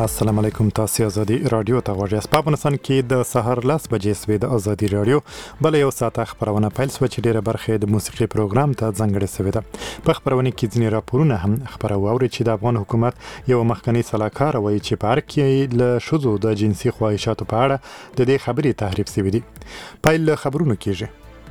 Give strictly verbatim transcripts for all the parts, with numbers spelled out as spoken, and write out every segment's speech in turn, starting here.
السلام علیکم. تاسو ازادي رادیو ته غوږی اسپا په نسان کې د سحر لاس بجې سوي د ازادي رادیو بل یو ساعت خبرونه پیل سو چې ډیره برخه د موسیقي پروګرام ته ځانګړې سوي ده. په خبرونه کې ځینې راپورونه هم خبرو اوري چې د افغان حکومت یو مخکنی سلاکار وایي چې په هر کې له شذو د جنسي خواهشاتو په اړه د دې خبرې تحریف سوي دي. پیل خبرونه کیږي.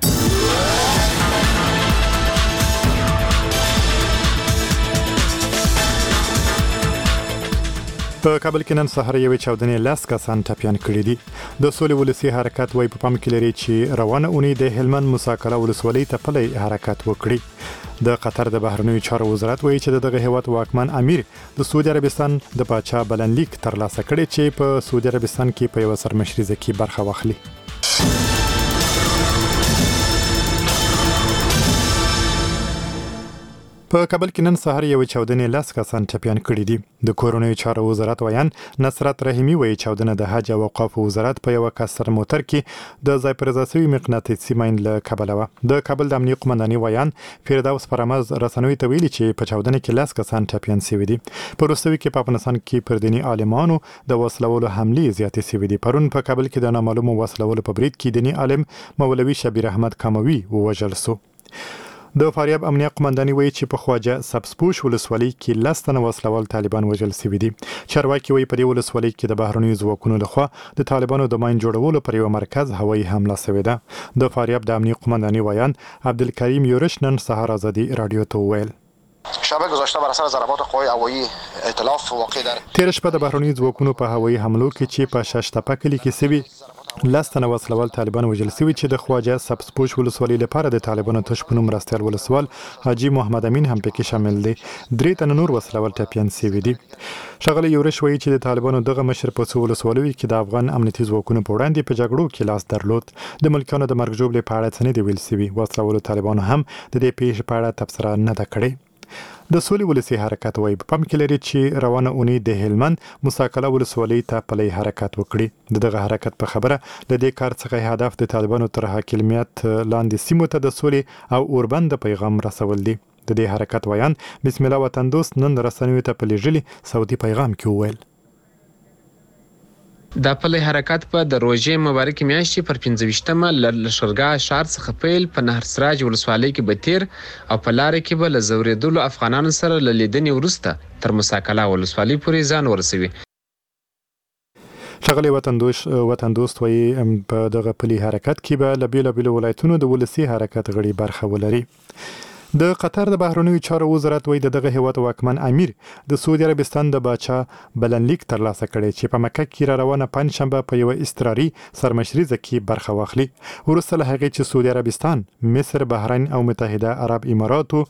په کابل کې نن سهار یوې چاودنې لاس کسان ټپیان کړي دي. د سولې ولسی حرکت وایي په پام کې لري چې روانه اونۍ د هلمند موساکله ولسوالۍ ته پلی حرکت وکړي. د قطر د بهرنیو چارو وزارت وایي چې دغه هیواد واکمن امیر د سعودي عربستان د پاچا بلنلیک ترلاسه کړي چې په سعودي عربستان کې په یو سرمشریزه کې برخه واخلي. په کابل کې نن سهار یو چاودنې لاس کسان ټپیان کړي دي. د کورونیو چارو وزارت ویان نصرت رحیمی وایي چاودنه د حج او اوقاف وزارت په یو کسر موټر کې د ځای پر ځای شوی مقناطیسي ماین له کابل و. د کابل د امنیت قومندانۍ ویان فردوس فرماز رسنوي ته ویلي چې په چاودنه کې لاس کسان ټپیان شوي دي. په وروستیو کې په افغانستان کې پر دیني عالمانو د وسلولو حملې زیاتې شوي دي. پرون په کابل کې د نامعلومو وسلولو په برید کې دیني عالم مولوي شبیر احمد کاموي ووژل شو. د فاریاب امنیت قومندانۍ وایي چې په خواجه سبزپوش ولسوالۍ کې لس تنه وسلوال طالبان وژل شوي دي. چارواکي وایي په دې ولسوالۍ کې د بهرنیو ځواکونو لخوا د طالبانو د ماین جوړولو پر یو مرکز هوایي حمله شوې ده. د فاریاب د امنیت قومندانۍ ویان عبدالکریم یورش نن سهار ازادي رادیو ته وویل شبکه گذاشته بر اثر ضربات قوای هوایی ائتلاف واقع در تیر شپه د بهرنیو ځواکونو په هوایي حملو کې چې په ششتپه کلي کې سوي لاس تنه وسلوال طالبان وژل شوي چې د خواجه سبزپوش ولسوالۍ لپاره د طالبانو تشپونو مرستیال ولسوال حاجی محمد امین هم پکې شامل دي. درې تنه نور وسلوال ټپیان شوي دي. ښاغلی یورش وایي چې د طالبانو دغه مشر په څو ولسوالیو کې د افغان امنیتي ځواکونو په وړاندې په جګړو کې لاس درلود. د ملکیانو د مرګ ژوبلې په اړه څه نه دي ویل شوي. وسلوالو طالبانو هم د دې پیښې په اړه تبصره نه ده کړې. د سولې ولسی حرکت وایي په پام کې لري چې روانه اونۍ د هلمند موساکله ولسوالۍ ته پلی حرکت وکړي. دغه حرکت په خبره د دې کار څخه هدف د طالبانو تر حاکمیت لاندې سیمو ته د سولې او اوربند پیغام رسول دي. د دې حرکت ویان بسم الله وطن دوست نن رسنیو ته په لېږلي سعودي پیغام کې وویل دا پلی حرکت په د روژې مبارکې میاشتې پر پنځه ویشتمه له لښکرګاه ښار څخه پیل په نهر سراج ولسوالۍ کې به تیر او په لاره کې به له ځورېدلو افغانانو سره له لیدنې وروسته تر موساکله ولسوالۍ پورې ځان ورسوي. ښاغلی وطن دوست وطن دوست وایي په دغه پلی حرکت کې به له بېلابېلو ولایتونو د ولسي حرکت غړي برخه ولري. د قطر د بهرنیو چارو وزارت وایي د دغه هیواد واکمن امیر د سعودي عربستان د باچا بلنلیک ترلاسه کړی چې په مکه کې را روانه پنجشنبه په یوه اضطراري سرمشریزه کې برخه واخلي. وروسته له هغې چې سعودي عربستان، مصر، بحرین او متحده عرب اماراتو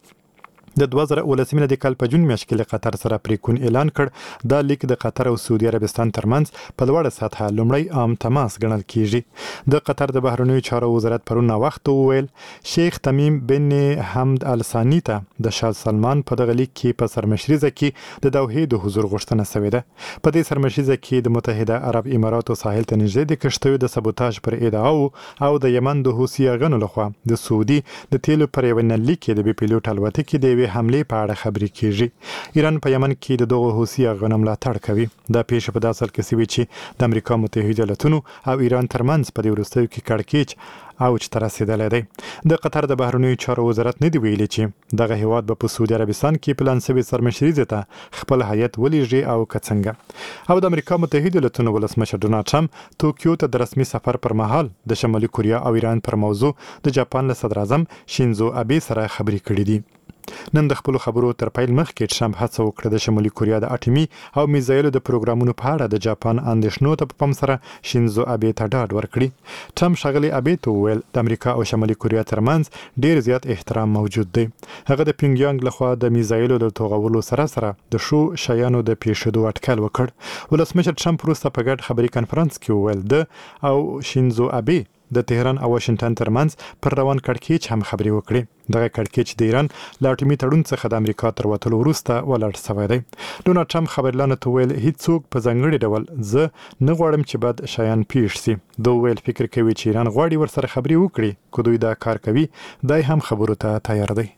د دوه زره اوولسمې د کال په جون میاشت کې له قطر سره پریکون اعلان کړ. دا لیک د قطر او سعودي عربستان ترمنځ په لوړه سطحه لومړی عام تماس ګڼل کیږي. د قطر د بهرنیو چارو وزارت پرون وخت وویل شیخ تمیم بن حمد الثانی ته د شاه سلمان په دغه لیک کې په سرمشریزه کې د دوحې د حضور غوښتنه شوې ده. په دې سرمشریزه کې د متحده عرب اماراتو ساحل ته نږدې د کښتیو د سبوتاژ پر ادعاو او د یمن د حوثي اغنو لخوا د سعودي د تیلو پر یوه نلي کې د بې پیلوټ الوتکې د یوې حملې په اړه خبرې کیږي. ایران په یمن کې د دغو حوثي اغنو ملاتړ کوي. دا پیښه په داسې حال کې شوې چې د امریکا متحده ایالتونو او ایران ترمنځ په دې وروستیو کې کړکېچ اوج ته رسېدلی دی. د قطر د بهرنیو چارو وزارت نه دی ویلي چې دغه هیواد به په سعودي عربستان کې پلان شوې سرمشریزې ته خپل هیات ولېږي او که څنګه. او د امریکا متحده ایالتونو ولسمشر ډونالډ ټرمپ توکیو ته د رسمي سفر پر مهال د شمالي کوریا او ایران پر موضوع د جاپان له صدراعظم شینزو ابې سره خبرې کړې دي. نن د خپلو خبرو تر پیل مخکې ټرمپ هڅه وکړه د شمالي کوریا د اټومي او میزایلو د پروګرامونو په اړه د جاپان اندېښنو ته په پام سره شینزو ابې ته ډاډ ورکړي. ټرمپ ښاغلي ابې ته وویل د امریکا او شمالي کوریا ترمنځ ډیر زیات احترام موجود دی. هغه د پیونګیانګ لخوا د میزایلو د توغولو سره سره د شو شیانو د پیښېدو اټکل وکړ. ولسمشر ټرمپ وروسته په ګډ خبري کنفرانس کې وویل د او شینزو ابې د تهران او واشنگټن ترمنځ پر روان کړکېچ هم خبرې وکړې. دغه کړکېچ د ایران له اټومي تړون څخه د امریکا تر وتلو وروسته ولاړ شوی دی. ډونالډ ټرمپ خبريالانو ته ویل هیڅوک په ځانګړي ډول زه نه غواړم چې بد شیان پیښ شي. دوی ویل فکر کوي چې ایران غواړي ورسره خبرې وکړي. که دوی دا کار کوي دای هم خبرو ته تیار دی.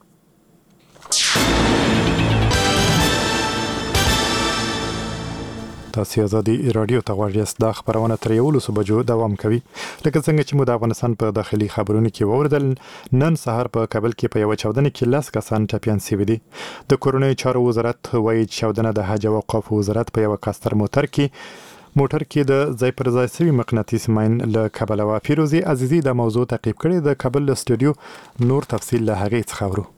تاسو آزادي رادیو ته غواړئ د خبرونه تر یولسو بجو دوام کوي. لکه څنګه چې مو د افغانستان په داخلي خبرونو کې ووردل، نن سهار په کابل کې په یو چاودنه کې لس کسان ټپیان شوي دي. د کورونی چارو وزارت وایي چې چاودنه د حج او اوقاف وزارت په یو کاستر موټر کې موټر کې د ځای پر ځای شوي مقناطیس ماین له کبله و. فیروزي عزیزي د موضوع تعقیب کړي د کابل استودیو نور تفصیل له هغې څخه اورو.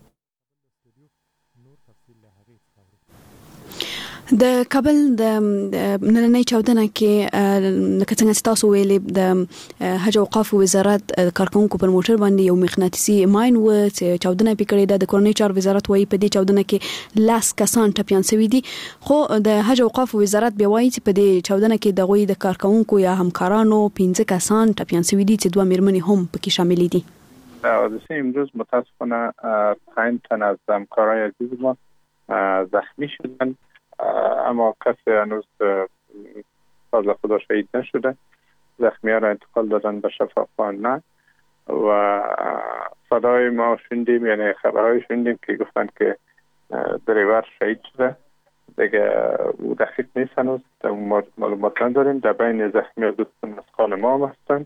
د کابل د نننۍ چاودنه کې لکه څنګه تاسو ویلې د حج او اوقاف وزارت کارکونکو پر موټر باندې یو مقناطیسي ماین و چې چاودنه پکړې د کورنۍ چار وزارت وایي په دې چاودنه کې لاس کسان ټپیان شوي دي. خو د حج او اوقاف وزارت بیا وایي چې په دې چاودنه کې د غوي د کارکونکو یا همکارانو پنځه کسان ټپیان شوي دي چې دوه میرمنې هم پکې شامل دي. د سه امروز متاسفانه پنج تن از همکارای عزیز ما زخمی شدن، اما کسی هنوز فضل خدا شهید نشده. زخمی ها را انتقال دادن به شفاخانه و صدای ما شنیدیم، یعنی خبرهای شنیدیم که گفتن که دریور شهید شده. دیگه او دقیق نیست، هنوز معلومات نداریم. در بین زخمی ها دوستان مسخال ما هم هستن.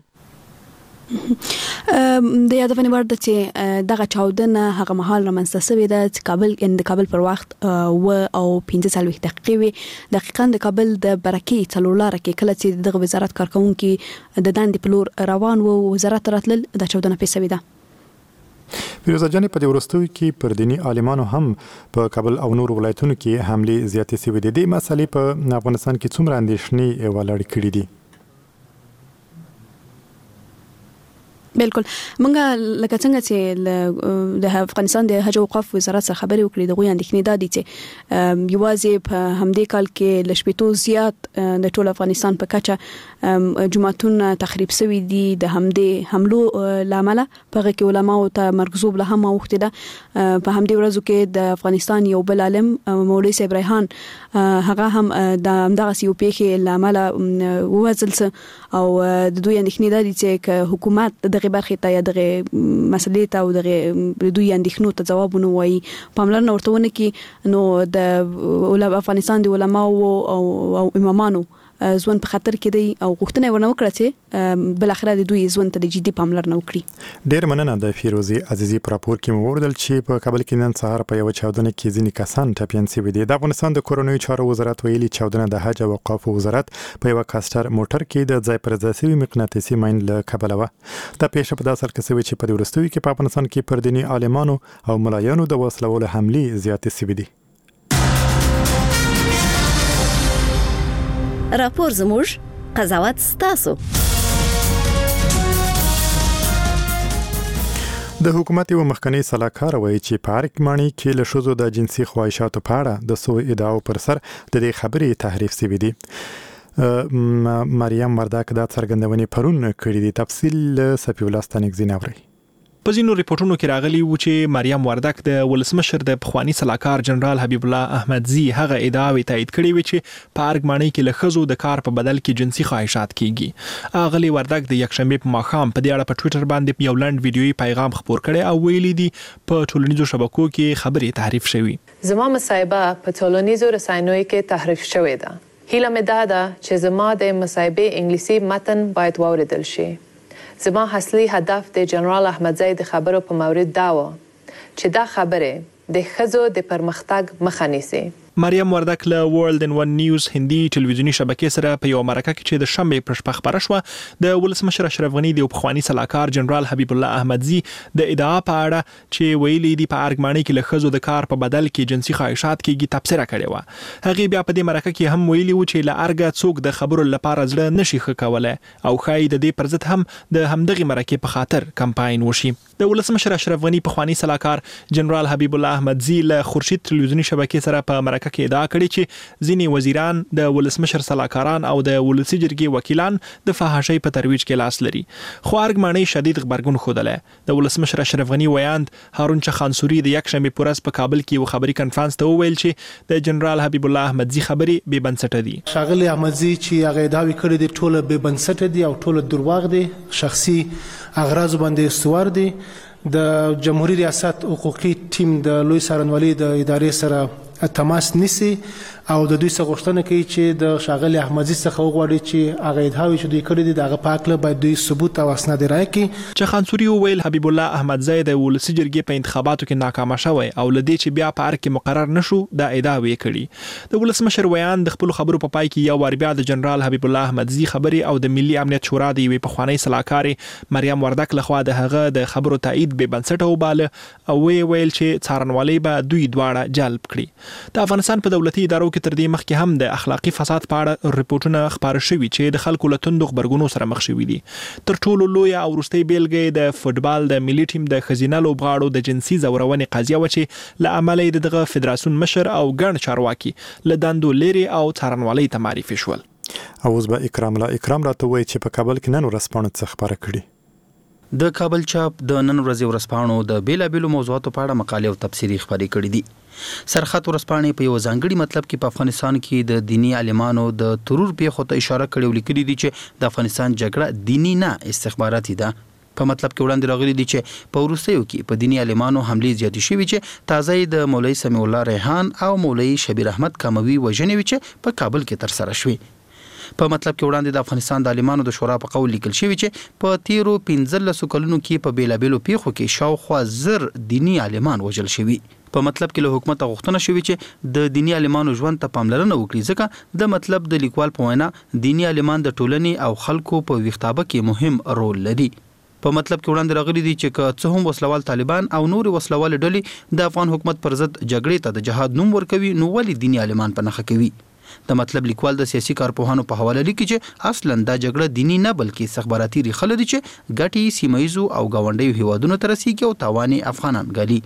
د یادونې وړ ده چې دغه چاودنه هغه مهال رامنځته شوې ده چې کابل د کابل پر وخت و او پنځه څلوېښت دقیقې وې. دقیقاً د کابل د برکې څلور لاره کې کله چې دغه وزارت کارکونکي د دندې په لور روان وو، وزارت راتلل، د چاودنه پیښ شوې ده. فیروزه جانې په دې وروستیو کې پر دیني عالمانو هم په کابل او نور ولایتونو کې حملې زیاتې شوې دي. دې مسلې په افغانستان کې څومره اندېښنې ولاړې کړي دي؟ بالکل منګه لکه څنګه چې د افغانستان د حج او اوقاف وزارت سره خبرې وکړې، د غوي اندېښنې دا دي چې یوازې په همدې کال کې ل شپېتو زیات د ټول افغانستان په کچه جماعتونه تخریب شوي دي. د همدې حملو لامل په کې علماو ته مرګزوب له هم اوخته ده. په همدې ورځو کې د افغانستان یو بل عالم مولوي صاحب ریحان هغه هم د همدغه یو پیښې لامل ووزل او د دوی اندېښنې دا دي چې حکومت د برخې ته یا دغه مسلې ته او دغه دوی اندېښنو ته ځواب ونوي، پاملرنه ورته ونه کړي، نو د افغانستان د علماو او امامانو ځوان په خطر کې دی او غوښتنه ورنه وکړه چې بل اخره د دوی ځوان ته جدي پاملرنه وکړي. ډیر مننه د فیروزي عزیزي پر راپور کې مو وردل چې په کابل کې نن سهار په یو چاودنه کې ځینې کسان ټپیان شوي دي. د افغانستان د کورنۍ چارو وزارت ویلي چاودنه د حج او اوقاف وزارت په یو کاستر موټر کې د ځای پر ځای شوي مقناطیسي ماین له کبله و. دا پیښه په داسې حال کې شوې چې په دې وروستیو کې په افغانستان کې پر دیني عالمانو او ملایانو د وسلوالو حملې زیاتې شوي دي. راپور زموږ، قضاوت ستاسو. د حکومت یو مخکنی سلاکار وایي چې په ارګمانی کې له شوزو د جنسي خواهشاتو په اړه د سو ادعاو پر سر د دې خبرې تحریف شوی دی. مریم وردک دا څرګندونې پرون کړې دي. تفصیل صفی الله ستانګزین اوري. په ځینو ریپورتونو کې راغلی و چې مریم وردک د ولسمشر د پخوانی سلاکار جنرال حبیب الله احمدزي هغه ادعاوې تایید کړې و چې په ارګمانی کې له ښځو د کار په بدل کې جنسي خواهشات کیږي. اغلی وردک د یکشنبه په ماښام په دې اړه په ټوئیټر باندې یو لنډ ویډیويي پیغام خپور کړی او ویلي دي په ټولنیزو شبکو کې خبرې تحریف شوي. زما مصاحبه په ټولنیزو رسنیو کې تحریف شوې ده. هیله مې ده چې زما د مصاحبې انګلیسي متن باید واوریدل شي. زما اصلي هدف د جنرال احمدزي د خبرو په مورید دا و چې دا خبره د ښځو د پرمختګ مخه نیسي. مریم وردک له ورلد ان ون نیوز هندي ټلویزیونی شبکې سره په یو مرکه کې چې د شنبه پر شپه خبره شوه د ولسمشر اشرف غنی د پخوانی سلاکار جنرال حبیب الله احمدزي د ادعا په اړه چې ویلي دی په ارګمانی کې له ښځو د کار په بدل کې جنسي خواهشات کېږي تبصره کړې و. هغه بیا په دې مرکه کې هم ویلي و چې له ارګه څوک د خبرو لپاره ځړه نشي ښکولای او خای د دې پر ضد هم د همدغه مرکه په خاطر کمپاین وشي. د ولسمشر اشرف غنی پخوانی سلاکار جنرال حبیب الله احمدزي له خورشید ټلویزیونی شبکې سره په مرکه کې ادعا کړې چې ځینې وزیران د ولسمشر سلاکاران او د ولسی جرګې وکیلان د فحاشۍ په ترویج کې لاس لري. خو ارګمانی شدید خبرګون خوده. د ولسمشر اشرف غنی ویاند هارون چخانسوري د یکشنبه پورس په کابل کې یو خبري کانفرنس ته وویل چې د جنرال حبیب الله احمدزي خبري بې بنسټه دي. شاغلی احمدزي چې هغه داوی کړی دی ټوله بې بنسټه دي او ټوله درواغ دي، شخصي اغراض باندې استوار دي. د جمهوریت ریاست حقوقي ټیم د لوی څارنوالۍ د ادارې سره تماس نیسي او د دوی څخه غوښتنه کوي چې د شاغلي احمدزي څخه وغواړي چې هغه ادعاوې چې دوی کړې دي دغه په هکله باید دوی ثبوت او اسناد راکړي. چې خانسوري وویل حبیب الله احمدزی د ولسي جرګې په انتخاباتو کې ناکامه شوی او لدې چې بیا په ارګ کې مقرر نشو دا ادعاوې کړي. د ولسمشر ویان د خپل خبرو په پای کې یو ور بیا د جنرال حبیب الله احمدزی خبري او د ملي امنیت شورا د یوې پخوانۍ سلاکارې مریم وردک لخوا د هغه د خبرو تایید به بنسټه وباله او وی ویل چې څارنوالۍ به دوی دواړه جلب کړي. د افغانستان په دولتي ادارو کې تر دې مخکې هم د اخلاقی فساد په اړه رپورټونه خبر شوي چې د خلکو له توندو خبرګونو سره مخ شوي دي. تر ټولو لوی او وروستۍ بیلګه د فوټبال د ملي ټیم د خزینه لوبغاړو د جنسي زورونې قضیه و چې له امله د دغه فدراسیون مشر او ګڼ چارواکي له دندو لري او څارنوالۍ ته معرفي شول. اوس به اکرام لا اکرام راته وایي چې په کابل کې نن ورځپاڼو څه خبره کړي. د کابل چاپ د نن ورځې ورځپاڼو د بیلابېلو موضوعاتو په اړه مقالې او تبصرې خپرې کړې دي. سرخط ورځپاڼې په یو ځانګړي مطلب کې په افغانستان کې د دینی عالمانو د ترور پیښو ته اشاره کړې او لیکلي دي چې د افغانستان جګړه دینی نه استخباراتي ده. په مطلب کې وړاندې راغلي دي چې په وروستیو کې په دینی عالمانو حملې زیاتې شوي چې تازه د مولوي سمیع الله ریحان او مولوي شبیر احمد کاموي وژنې وي چې په کابل کې ترسره شوي. په مطلب کې وړاندې د افغانستان د عالمانو د شورا په قول لیکل شوی چې په تیرو پنځلسو کلونو کې په بیلابېلو پیښو کې شاوخوا زر دینی عالمان وژل شوي. په مطلب کې له حکومت غوښتنه شوې چې د دینی عالمانو ژوند ته پاملرنه وکړي ځکه د مطلب د لیکوال په وینا دینی عالمان د ټولنې او خلکو په ویښتابه کې مهم رول لري. په مطلب کې وړاندې راغلي دي چې که څه هم وسلوال طالبان او نور وسلوال ډلې د افغان حکومت پر ضد جګړې ته د جهاد نوم ورکوي نو ولې دینی عالمان په نښه کوي. د مطلب لیکوال د سیاسي کارپوهانو په حواله لیکي چې اصلا دا جګړه دینی نه بلکې استخباراتي ریښه لري چې ګټې سیمایزو او ګاونډیو هیوادونو ته رسیږي او تاوان افغانان ګالي.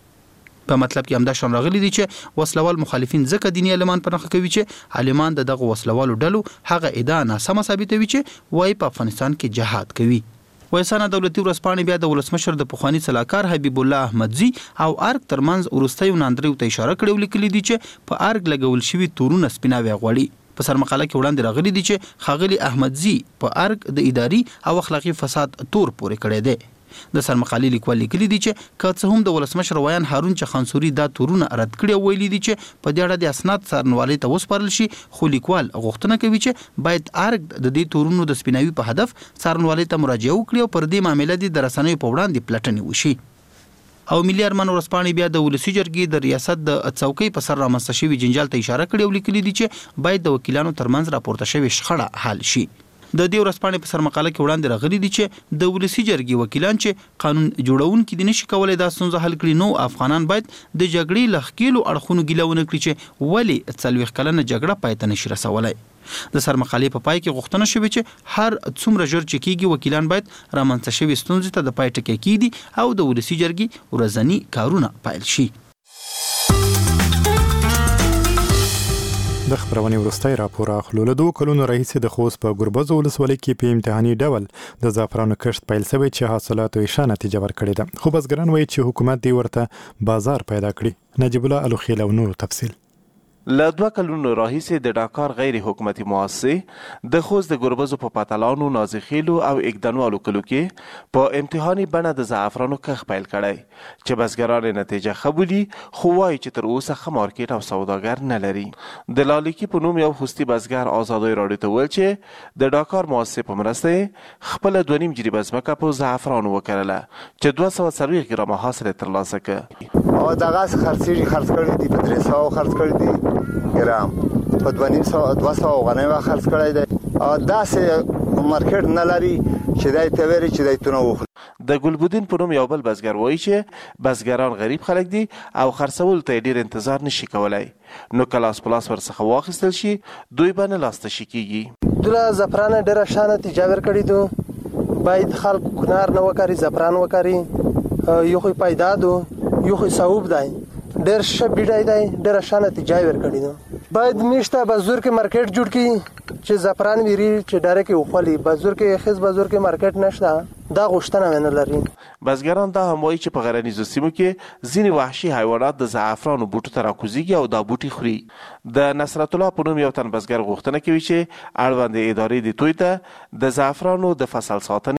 په مطلب کې همدا شان راغلي دي چې وسلوال مخالفین ځکه دینی عالمان په نښه کوي چې عالمان د دغه وسلوالو ډلو هغه ادعا ناسمه ثابتوي چې وایي په افغانستان کې جهاد کوي. وایسانه دولتي ورځپاڼې بیا د ولسمشر د پخواني سلاکار حبیب الله احمدزي او ارګ ترمنځ وروستیو ناندریو ته اشاره کړې او لیکلي دي چې په ارګ لګول شوي تورونه سپیناوی غواړي. په سرمقاله کې وړاندې راغلي دي چې ښاغلي احمدزي په ارګ د اداري او اخلاقي فساد تور پورې کړی دی. د سرمقالې لیکوال لیکلي دي چې که څه هم د ولسمشر ویان هارون چخانسوري دا تورونه رد کړي او ویلي دي چې په دې اړه د اسناد څارنوالۍ ته وسپارل شي خو لیکوال غوښتنه کوي چې باید ارګ د دې تورونو د سپیناوي په هدف څارنوالۍ ته مراجعه وکړي او پر دې معاملې د رسنیو په وړاندې پلټنې وشي. او ملي ارمان ورځپاڼې بیا د ولسي جرګې د ریاست د څوکۍ په سر رامنځته شوي جنجال ته اشاره کړې او لیکلي دي چې باید د وکیلانو ترمنځ راپورته شوې شخړه حل شي. د دې ورځپاڼې په سرمقاله کې وړاندې راغلي دي چې د ولسي جرګې وکیلان چې قانون جوړونکي دي نشي کولای دا ستونزه حل کړي نو افغانان باید د جګړې له ښکېلو اړخونو ګیله ونه کړي چې ولې څلوېښت کلنه جګړه پای ته نشي رسولی. د سرمقالې په پای کې غوښتنه شوې چې هر څومره ژر چې کېږي وکیلان باید رامنځته شوې ستونزې ته د پای ټکی کېږدي او د ولسي جرګې ورځني کارونه پیل شي. د خبرونې وروستی راپور اخلو. له دوه کلونو راهیسې د خوست په ګربز ولسوالۍ کې په امتحاني ډول د زعفرانو کښت پیل شوی چې حاصلاتو یې ښه نتیجه ورکړې ده خو بزګران وایي چې حکومت دې ورته بازار پیدا کړي. نجیب الله الوخیل او نور تفصیل. له دوه کلونو راهیسې د ډاکار غیر حکومتي مؤسسې د خوست د ګربزو په پاتلانو نازخیلو او اګدنوالو کلو کې په امتحاني بڼه د زعفرانو کښت پیل کړی چې بزګران نتیجه ښه بولي خو وایي چې تر اوسه ښه مارکیټ او سوداګر نه لري. د لالیکي په نوم یو خوستي بزګر ازادۍ راډیو ته ویل چې د ډاکار مؤسسې په مرسته یې خپله دوه نیم جریبه ځمکه په زعفرانو وکرله چې دوه سوه څلوېښت ګرامه حاصل یې ترلاسه کړ. دغسې خرڅېږي خرڅ کړي دي په درې سوه خرڅ کړي دي ګرام په دوه نیم سوه دوه سوه غنۍ خرڅ کړی دی. داسې مارکیټ نه لري چې دی ته ویري چې دی تونه وخوري. د ګلبودین په نوم یو بل بزګر وایي چې بزګران غریب خلک دي او خرڅولو ته یې ډېر انتظار نشي کولی نو که لاس په لاس ورڅخه واخیستل شي دوی به نه لاسته شي کېږي. دوی له زعفرانه ډېره ښه نتیجه ورکړې ده. باید خلک کنار نه وکري زعفران وکري یو خو پیدا دو یو خو صوب دی ډېر ښه بیډی دی ډېره ښه نتیجه یې ورکړې ده. باید میشته بازور کې مارکیټ جوړ کړي چې زعفران ویری چې ډایرکټ وخولي بازور کې خیز بازور کې مارکیټ نشته دا غوښتنه ونه لري. بزګران دا هم وایي چې په غرنیزو سیمو کې ځینې وحشي حیوانات د زعفرانو بوټو ته راکوزیږي او دا بوټي خوري. د نصرت الله په نوم یو تن بزګر غوښتنه کوي چې اړوندې ادارې دې دوی ته د زعفرانو د فصل ساتنې